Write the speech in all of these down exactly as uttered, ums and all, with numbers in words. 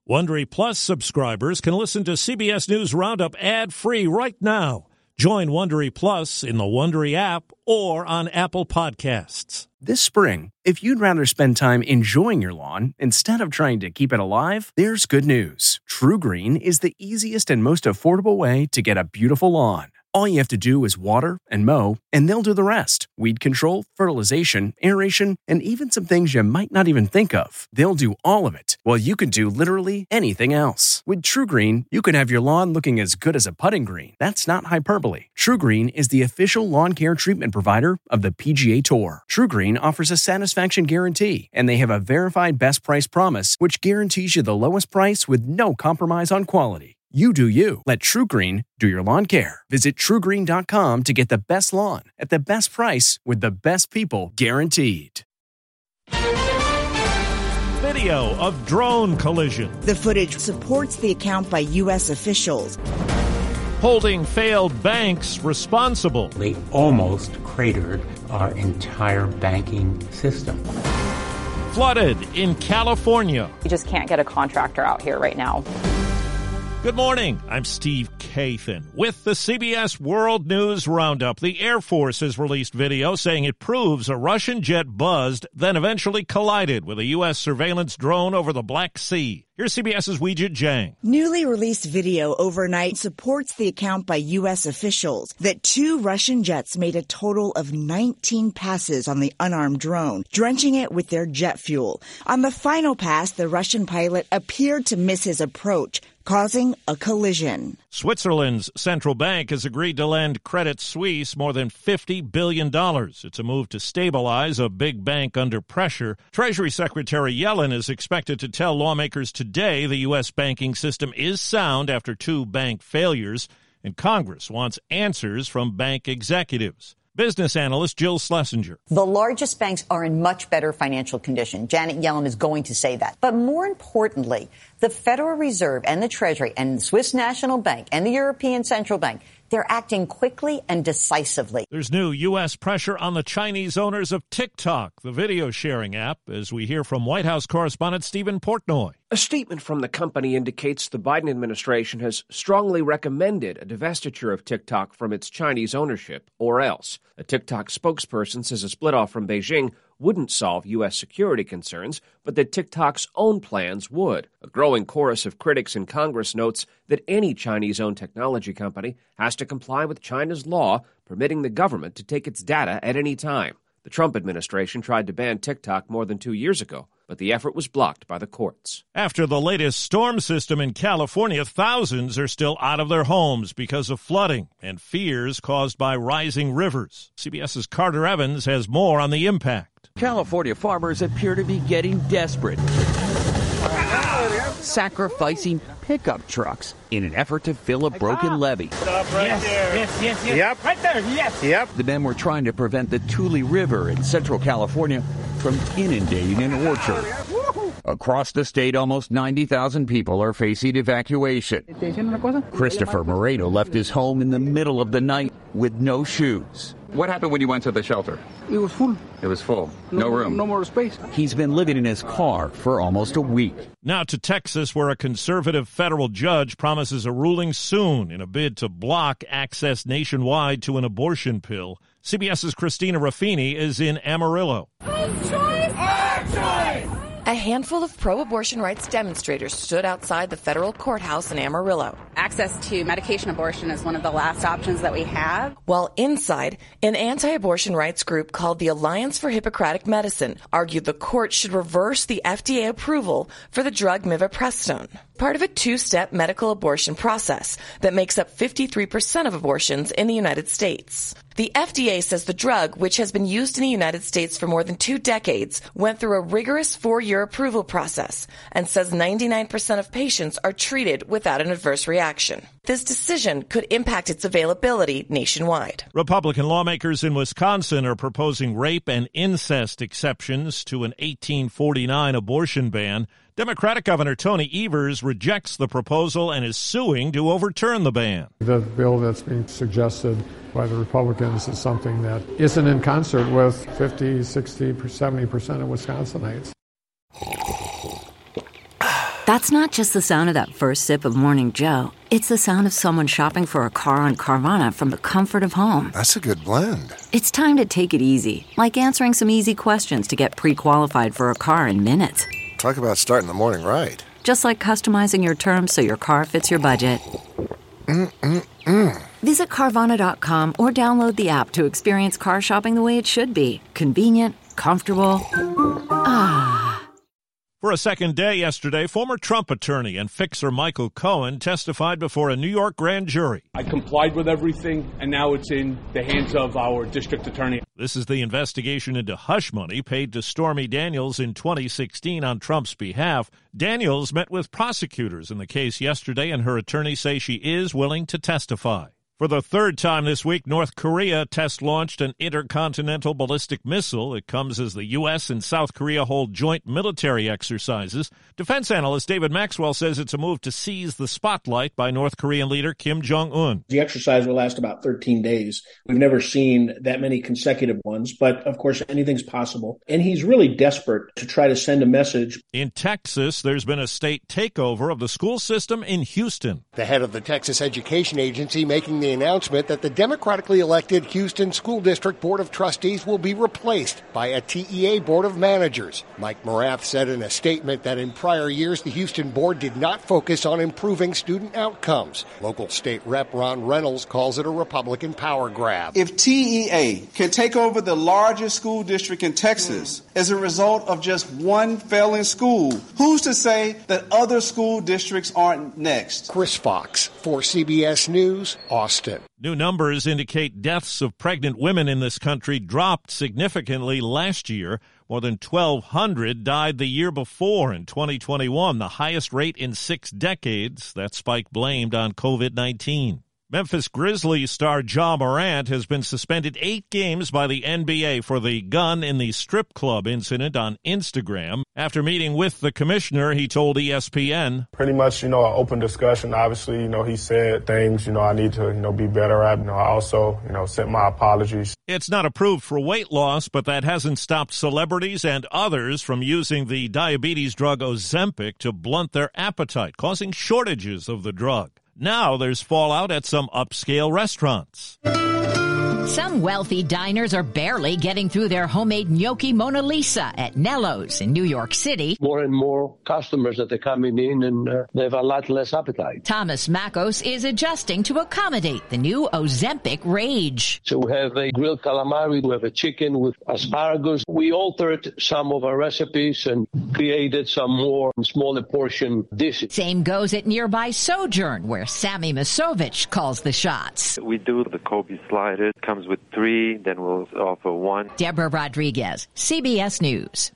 Wondery Plus subscribers can listen to C B S News Roundup ad-free right now. Join Wondery Plus in the Wondery app or on Apple Podcasts. This spring, if you'd rather spend time enjoying your lawn instead of trying to keep it alive, there's good news. True Green is the easiest and most affordable way to get a beautiful lawn. All you have to do is water and mow, and they'll do the rest. Weed control, fertilization, aeration, and even some things you might not even think of. They'll do all of it, while you can do literally anything else. With True Green, you can have your lawn looking as good as a putting green. That's not hyperbole. True Green is the official lawn care treatment provider of the P G A Tour. True Green offers a satisfaction guarantee, and they have a verified best price promise, which guarantees you the lowest price with no compromise on quality. You do you. Let True Green do your lawn care. Visit true green dot com to get the best lawn at the best price with the best people guaranteed. Video of drone collision. The footage supports the account by U S officials, Holding failed banks responsible. They almost cratered our entire banking system. Flooded in California. You just can't get a contractor out here right now. Good morning. I'm Steve Kathan with the C B S World News Roundup. The Air Force has released video saying it proves a Russian jet buzzed, then eventually collided with a U S surveillance drone over the Black Sea. Here's CBS's Weijia Jiang. Newly released video overnight supports the account by U S officials that two Russian jets made a total of nineteen passes on the unarmed drone, drenching it with their jet fuel. On the final pass, the Russian pilot appeared to miss his approach, causing a collision. Switzerland's central bank has agreed to lend Credit Suisse more than fifty billion dollars. It's a move to stabilize a big bank under pressure. Treasury Secretary Yellen is expected to tell lawmakers today the U S banking system is sound after two bank failures, and Congress wants answers from bank executives. Business analyst Jill Schlesinger. The largest banks are in much better financial condition. Janet Yellen is going to say that. But more importantly, the Federal Reserve and the Treasury and the Swiss National Bank and the European Central Bank, they're acting quickly and decisively. There's new U S pressure on the Chinese owners of TikTok, the video sharing app, as we hear from White House correspondent Stephen Portnoy. A statement from the company indicates the Biden administration has strongly recommended a divestiture of TikTok from its Chinese ownership, or else. A TikTok spokesperson says a split-off from Beijing wouldn't solve U S security concerns, but that TikTok's own plans would. A growing chorus of critics in Congress notes that any Chinese-owned technology company has to comply with China's law permitting the government to take its data at any time. The Trump administration tried to ban TikTok more than two years ago, but the effort was blocked by the courts. After the latest storm system in California, thousands are still out of their homes because of flooding and fears caused by rising rivers. CBS's Carter Evans has more on the impact. California farmers appear to be getting desperate, sacrificing pickup trucks in an effort to fill a broken levee. Stop right yes, there. Yes, yes, yes. Yep. Right there, yes. Yep. The men were trying to prevent the Tule River in central California from inundating an orchard. Across the state, almost ninety thousand people are facing evacuation. Christopher Moreno left his home in the middle of the night with no shoes. What happened when you went to the shelter? It was full. It was full. No, no room. No more space. He's been living in his car for almost a week. Now to Texas, where a conservative federal judge promises a ruling soon in a bid to block access nationwide to an abortion pill. CBS's Christina Raffini is in Amarillo. Our choice! Our choice! A handful of pro-abortion rights demonstrators stood outside the federal courthouse in Amarillo. Access to medication abortion is one of the last options that we have. While inside, an anti-abortion rights group called the Alliance for Hippocratic Medicine argued the court should reverse the F D A approval for the drug mifepristone, part of a two-step medical abortion process that makes up fifty-three percent of abortions in the United States. The F D A says the drug, which has been used in the United States for more than two decades, went through a rigorous four-year approval process and says ninety-nine percent of patients are treated without an adverse reaction. This decision could impact its availability nationwide. Republican lawmakers in Wisconsin are proposing rape and incest exceptions to an eighteen forty-nine abortion ban. Democratic Governor Tony Evers rejects the proposal and is suing to overturn the ban. The bill that's being suggested by the Republicans is something that isn't in concert with fifty, sixty, seventy percent of Wisconsinites. That's not just the sound of that first sip of Morning Joe. It's the sound of someone shopping for a car on Carvana from the comfort of home. That's a good blend. It's time to take it easy, like answering some easy questions to get pre-qualified for a car in minutes. Talk about starting the morning right. Just like customizing your terms so your car fits your budget. Mm-mm-mm. Visit Carvana dot com or download the app to experience car shopping the way it should be. Convenient, comfortable. Ah. For a second day yesterday, former Trump attorney and fixer Michael Cohen testified before a New York grand jury. I complied with everything, and now it's in the hands of our district attorney. This is the investigation into hush money paid to Stormy Daniels in twenty sixteen on Trump's behalf. Daniels met with prosecutors in the case yesterday, and her attorneys say she is willing to testify. For the third time this week, North Korea test-launched an intercontinental ballistic missile. It comes as the U S and South Korea hold joint military exercises. Defense analyst David Maxwell says it's a move to seize the spotlight by North Korean leader Kim Jong-un. The exercise will last about thirteen days. We've never seen that many consecutive ones, but of course anything's possible. And he's really desperate to try to send a message. In Texas, there's been a state takeover of the school system in Houston. The head of the Texas Education Agency making the announcement that the democratically elected Houston School District Board of Trustees will be replaced by a T E A Board of Managers. Mike Morath said in a statement that in prior years, the Houston Board did not focus on improving student outcomes. Local state rep Ron Reynolds calls it a Republican power grab. If T E A can take over the largest school district in Texas mm. as a result of just one failing school, who's to say that other school districts aren't next? Chris Fox for C B S News, Austin. New numbers indicate deaths of pregnant women in this country dropped significantly last year. More than twelve hundred died the year before in twenty twenty-one, the highest rate in six decades. That spike blamed on covid nineteen. Memphis Grizzlies star Ja Morant has been suspended eight games by the N B A for the gun in the strip club incident on Instagram. After meeting with the commissioner, he told E S P N, pretty much, you know, an open discussion. Obviously, you know, he said things, you know, I need to, you know, be better at. You know, I also, you know, sent my apologies. It's not approved for weight loss, but that hasn't stopped celebrities and others from using the diabetes drug Ozempic to blunt their appetite, causing shortages of the drug. Now there's fallout at some upscale restaurants. Some wealthy diners are barely getting through their homemade gnocchi Mona Lisa at Nello's in New York City. More and more customers that are coming in, and uh, they have a lot less appetite. Thomas Makos is adjusting to accommodate the new Ozempic rage. So we have a grilled calamari, we have a chicken with asparagus. We altered some of our recipes and created some more smaller portion dishes. Same goes at nearby Sojourn, where Sammy Masovich calls the shots. We do the Kobe slider. Comes with three, then we'll offer one. Deborah Rodriguez, C B S News.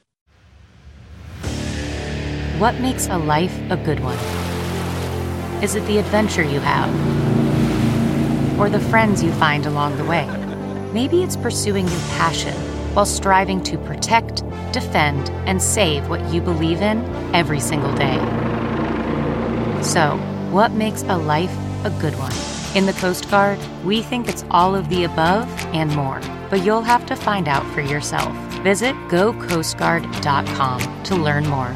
What makes a life a good one? Is it the adventure you have? Or the friends you find along the way? Maybe it's pursuing your passion while striving to protect, defend, and save what you believe in every single day. So, what makes a life a good one? In the Coast Guard, we think it's all of the above and more, but you'll have to find out for yourself. Visit go coast guard dot com to learn more.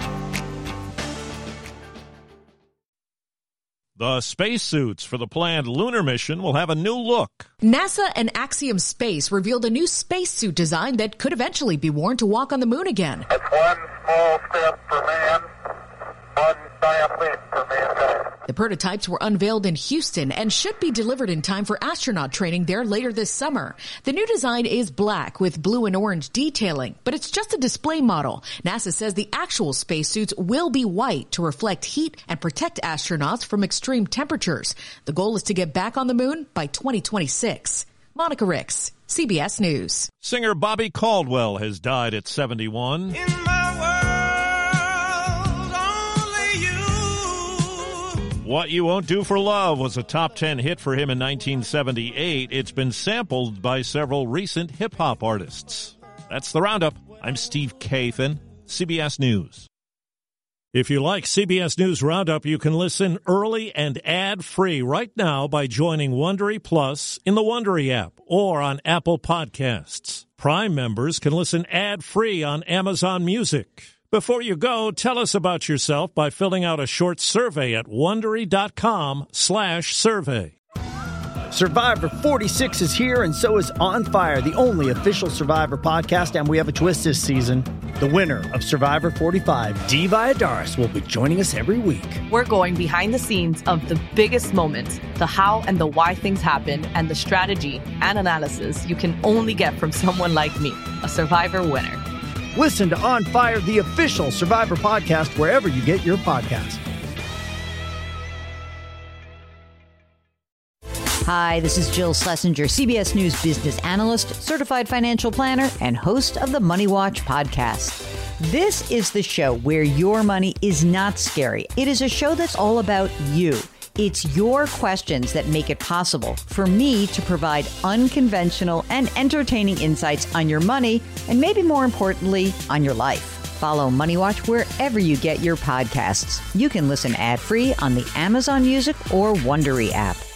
The spacesuits for the planned lunar mission will have a new look. NASA and Axiom Space revealed a new spacesuit design that could eventually be worn to walk on the moon again. That's one small step for man, one giant leap for mankind. The prototypes were unveiled in Houston and should be delivered in time for astronaut training there later this summer. The new design is black with blue and orange detailing, but it's just a display model. NASA says the actual spacesuits will be white to reflect heat and protect astronauts from extreme temperatures. The goal is to get back on the moon by twenty twenty-six. Monica Ricks, C B S News. Singer Bobby Caldwell has died at seventy-one. In my world, What You Won't Do for Love was a top ten hit for him in nineteen seventy-eight. It's been sampled by several recent hip-hop artists. That's the Roundup. I'm Steve Kathan, C B S News. If you like C B S News Roundup, you can listen early and ad-free right now by joining Wondery Plus in the Wondery app or on Apple Podcasts. Prime members can listen ad-free on Amazon Music. Before you go, tell us about yourself by filling out a short survey at Wondery.com slash survey. Survivor forty-six is here, and so is On Fire, the only official Survivor podcast, and we have a twist this season. The winner of Survivor forty-five, Dee Valladares, will be joining us every week. We're going behind the scenes of the biggest moments, the how and the why things happen, and the strategy and analysis you can only get from someone like me, a Survivor winner. Listen to On Fire, the official Survivor podcast, wherever you get your podcasts. Hi, this is Jill Schlesinger, C B S News business analyst, certified financial planner, and host of the Money Watch podcast. This is the show where your money is not scary. It is a show that's all about you. It's your questions that make it possible for me to provide unconventional and entertaining insights on your money, and maybe more importantly, on your life. Follow Money Watch wherever you get your podcasts. You can listen ad-free on the Amazon Music or Wondery app.